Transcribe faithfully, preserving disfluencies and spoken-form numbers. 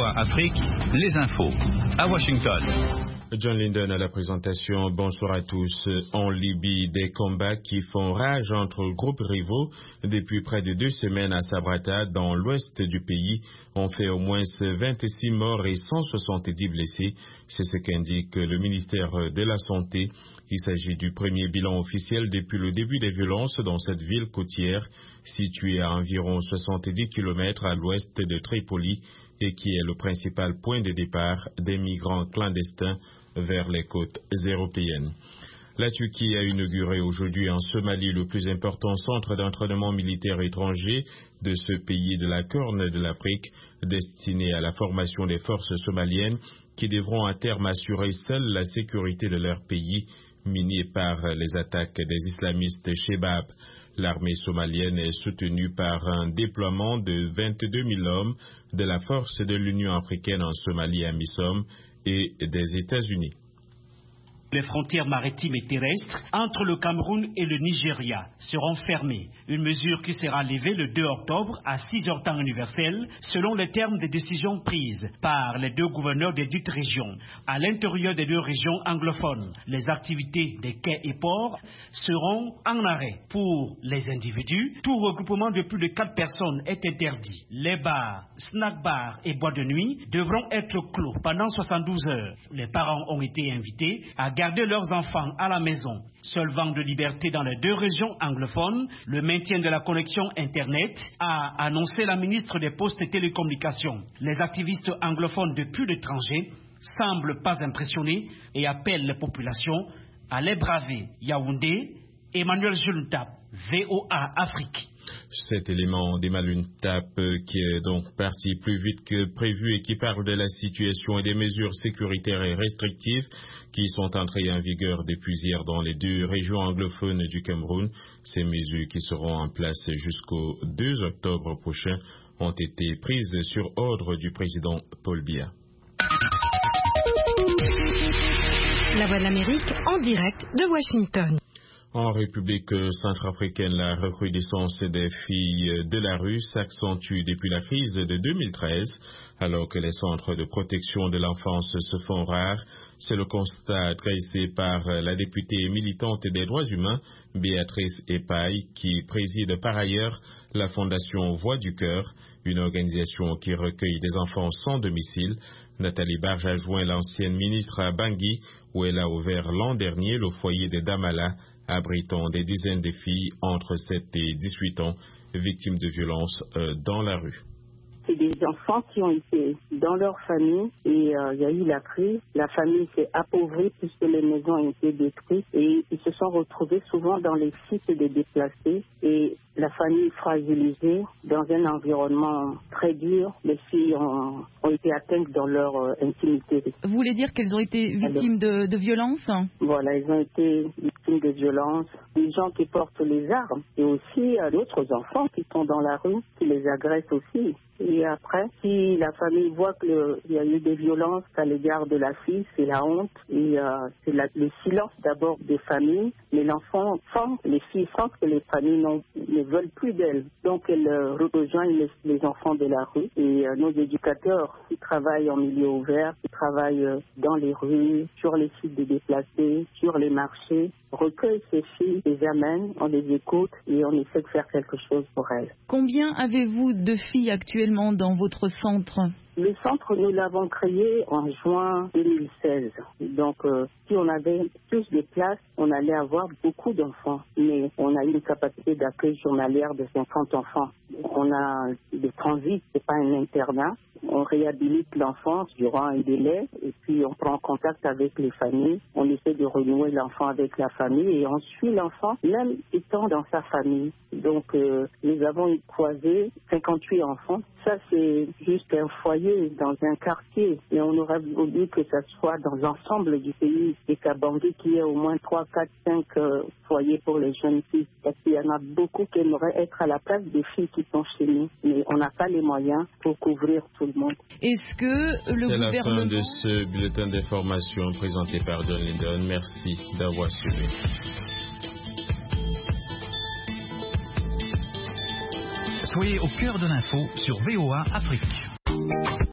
A Afrique, les infos. À Washington. John Linden à la présentation. Bonsoir à tous. En Libye, des combats qui font rage entre groupes rivaux depuis près de deux semaines à Sabrata, dans l'ouest du pays, ont fait au moins vingt-six morts et cent soixante-dix blessés. C'est ce qu'indique le ministère de la Santé. Il s'agit du premier bilan officiel depuis le début des violences dans cette ville côtière, située à environ soixante-dix kilomètres à l'ouest de Tripoli et qui est le principal point de départ des migrants clandestins vers les côtes européennes. La Turquie a inauguré aujourd'hui en Somalie le plus important centre d'entraînement militaire étranger de ce pays de la Corne de l'Afrique, destiné à la formation des forces somaliennes qui devront à terme assurer seules la sécurité de leur pays, miné par les attaques des islamistes Shebab. L'armée somalienne est soutenue par un déploiement de vingt-deux mille hommes de la force de l'Union africaine en Somalie à Amisom et des États-Unis. Les frontières maritimes et terrestres entre le Cameroun et le Nigeria seront fermées. Une mesure qui sera levée le deux octobre à six heures temps universel, selon les termes des décisions prises par les deux gouverneurs des dites régions. À l'intérieur des deux régions anglophones, les activités des quais et ports seront en arrêt. Pour les individus, tout regroupement de plus de quatre personnes est interdit. Les bars, snack bars et boîtes de nuit devront être clos pendant soixante-douze heures. Les parents ont été invités à garder leurs enfants à la maison. Seul vent de liberté dans les deux régions anglophones, le maintien de la connexion Internet, a annoncé la ministre des Postes et Télécommunications. Les activistes anglophones depuis l'étranger semblent pas impressionnés et appellent les populations à les braver. Yaoundé, Emmanuel Juntap, V O A Afrique. Cet élément d'Emmanuel Tap qui est donc parti plus vite que prévu et qui parle de la situation et des mesures sécuritaires et restrictives qui sont entrées en vigueur depuis hier dans les deux régions anglophones du Cameroun. Ces mesures qui seront en place jusqu'au deux octobre prochain ont été prises sur ordre du président Paul Biya. La Voix de l'Amérique en direct de Washington. En République centrafricaine, la recrudescence des filles de la rue s'accentue depuis la crise de deux mille treize, alors que les centres de protection de l'enfance se font rares. C'est le constat dressé par la députée militante des droits humains, Béatrice Epaille, qui préside par ailleurs la Fondation Voix du Cœur, une organisation qui recueille des enfants sans domicile. Nathalie Barge a joint l'ancienne ministre à Bangui, où elle a ouvert l'an dernier le foyer de Damala, abritant des dizaines de filles entre sept et dix-huit ans, victimes de violences euh, dans la rue. C'est des enfants qui ont été dans leur famille et euh, il y a eu la crise. La famille s'est appauvrie puisque les maisons ont été détruites et ils se sont retrouvés souvent dans les sites des déplacés et la famille fragilisée dans un environnement très dur. Les filles ont, ont été atteintes dans leur euh, intimité. Vous voulez dire qu'elles ont été victimes de, de violences? Voilà, elles ont été victimes de violences. Les gens qui portent les armes et aussi euh, d'autres enfants qui sont dans la rue, qui les agressent aussi. Et après, si la famille voit qu'il y a eu des violences à l'égard de la fille, c'est la honte et euh, c'est la, le silence d'abord des familles. Mais l'enfant sent, les filles sentent que les familles ne veulent plus d'elles. Donc elles euh, rejoignent les, les enfants de la rue. Et euh, nos éducateurs qui travaillent en milieu ouvert, qui travaillent euh, dans les rues, sur les sites de déplacés, sur les marchés, recueillent ces filles, les amènent, on les écoute et on essaie de faire quelque chose pour elles. Combien avez-vous de filles actuellement dans votre centre? Le centre, nous l'avons créé en juin deux mille seize. Donc, euh, si on avait plus de places, on allait avoir beaucoup d'enfants. Mais on a une capacité d'accueil journalière de cinquante enfants. On a des transits, c'est pas un internat. On réhabilite l'enfant durant un délai et puis on prend contact avec les familles. On essaie de renouer l'enfant avec la famille et on suit l'enfant même étant dans sa famille. Donc, euh, nous avons croisé cinquante-huit enfants. Ça, c'est juste un foyer dans un quartier. Et on aurait voulu que ça soit dans l'ensemble du pays et qu'à Bangui, qu'il y ait au moins trois, quatre, cinq euh, foyers pour les jeunes filles. Parce qu'il y en a beaucoup qui aimeraient être à la place des filles qui sont chez nous. Mais on n'a pas les moyens pour couvrir tout le monde. Est-ce que le C'est gouvernement... la fin de ce bulletin d'information présenté par John Linden. Merci d'avoir suivi. Soyez au cœur de l'info sur V O A Afrique.